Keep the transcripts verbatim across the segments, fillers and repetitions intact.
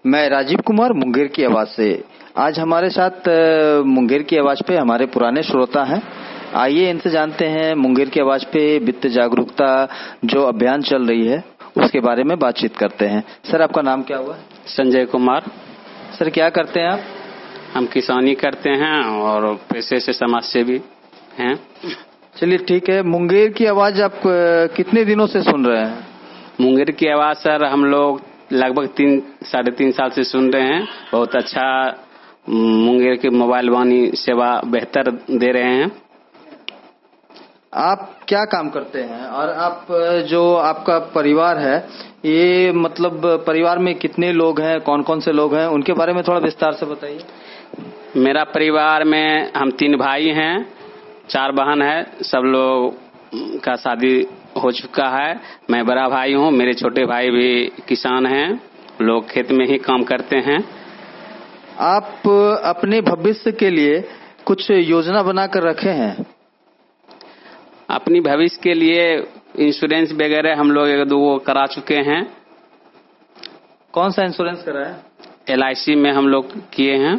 मैं राजीव कुमार मुंगेर की आवाज से। आज हमारे साथ मुंगेर की आवाज पे हमारे पुराने श्रोता हैं। आइए इनसे जानते हैं मुंगेर की आवाज पे वित्त जागरूकता जो अभियान चल रही है उसके बारे में बातचीत करते हैं। सर, आपका नाम क्या हुआ? संजय कुमार। सर, क्या करते हैं आप? हम किसानी करते हैं और पेशे से समाज सेवी हैं। चलिए ठीक है। मुंगेर की आवाज आप कितने दिनों से सुन रहे हैं? मुंगेर की आवाज सर हम लोग लगभग तीन साढ़े तीन साल से सुन रहे हैं। बहुत अच्छा मुंगेर की मोबाइल वाणी सेवा बेहतर दे रहे हैं। आप क्या काम करते हैं और आप जो आपका परिवार है ये मतलब परिवार में कितने लोग हैं, कौन कौन से लोग हैं, उनके बारे में थोड़ा विस्तार से बताइए। मेरा परिवार में हम तीन भाई हैं, चार बहन है। सब लोग का शादी हो चुका है। मैं बड़ा भाई हूँ, मेरे छोटे भाई भी किसान हैं, लोग खेत में ही काम करते हैं। आप अपने भविष्य के लिए कुछ योजना बनाकर रखे हैं? अपनी भविष्य के लिए इंश्योरेंस वगैरह हम लोग एक दो करा चुके हैं। कौन सा इंश्योरेंस करा है? एल आई सी में हम लोग किए हैं।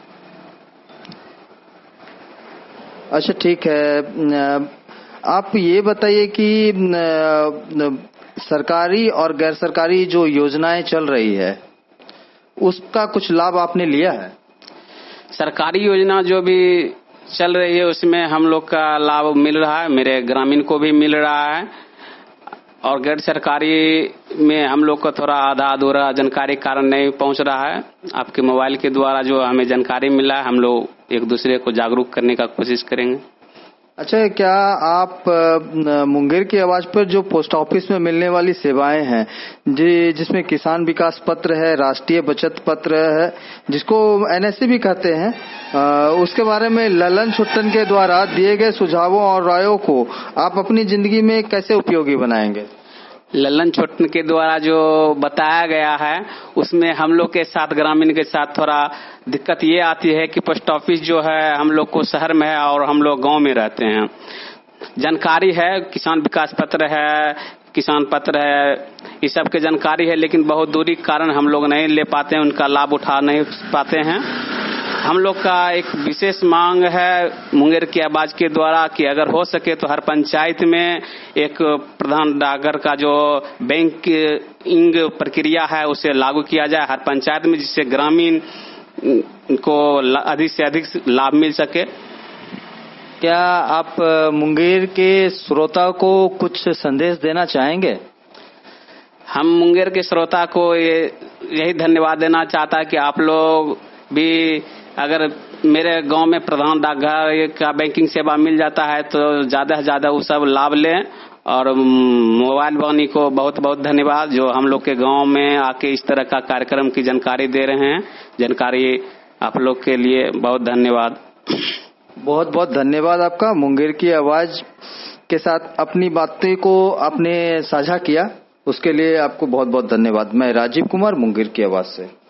अच्छा ठीक है। आप ये बताइए कि सरकारी और गैर सरकारी जो योजनाएं चल रही है उसका कुछ लाभ आपने लिया है? सरकारी योजना जो भी चल रही है उसमें हम लोग का लाभ मिल रहा है, मेरे ग्रामीण को भी मिल रहा है। और गैर सरकारी में हम लोग को थोड़ा आधा अधूरा जानकारी कारण नहीं पहुंच रहा है। आपके मोबाइल के द्वारा जो हमें जानकारी मिला है हम लोग एक दूसरे को जागरूक करने का कोशिश करेंगे। अच्छा, क्या आप मुंगेर की आवाज पर जो पोस्ट ऑफिस में मिलने वाली सेवाएं हैं जी, जिसमें किसान विकास पत्र है, राष्ट्रीय बचत पत्र है, जिसको एन एस सी भी कहते हैं, आ, उसके बारे में ललन छुट्टन के द्वारा दिए गए सुझावों और रायों को आप अपनी जिंदगी में कैसे उपयोगी बनाएंगे? ललन छोटन के द्वारा जो बताया गया है उसमें हम लोग के साथ ग्रामीण के साथ थोड़ा दिक्कत ये आती है कि पोस्ट ऑफिस जो है हम लोग को शहर में है और हम लोग गांव में रहते हैं। जानकारी है, किसान विकास पत्र है, किसान पत्र है, इस सब के जानकारी है, लेकिन बहुत दूरी के कारण हम लोग नहीं ले पाते हैं, उनका लाभ उठा नहीं पाते हैं। हम लोग का एक विशेष मांग है मुंगेर की आवाज के द्वारा कि अगर हो सके तो हर पंचायत में एक प्रधान डाकघर का जो बैंकिंग प्रक्रिया है उसे लागू किया जाए हर पंचायत में, जिससे ग्रामीण को अधिक से अधिक लाभ मिल सके। क्या आप मुंगेर के श्रोता को कुछ संदेश देना चाहेंगे? हम मुंगेर के श्रोता को ये यही धन्यवाद देना चाहता है कि आप लोग भी अगर मेरे गांव में प्रधान डाकघर का बैंकिंग सेवा मिल जाता है तो ज्यादा से ज्यादा वो सब लाभ लें। और मोबाइल वाणी को बहुत बहुत धन्यवाद जो हम लोग के गांव में आके इस तरह का कार्यक्रम की जानकारी दे रहे हैं। जानकारी आप लोग के लिए बहुत धन्यवाद। बहुत बहुत धन्यवाद आपका। मुंगेर की आवाज के साथ अपनी बातें को आपने साझा किया, उसके लिए आपको बहुत बहुत धन्यवाद। मैं राजीव कुमार मुंगेर की आवाज से।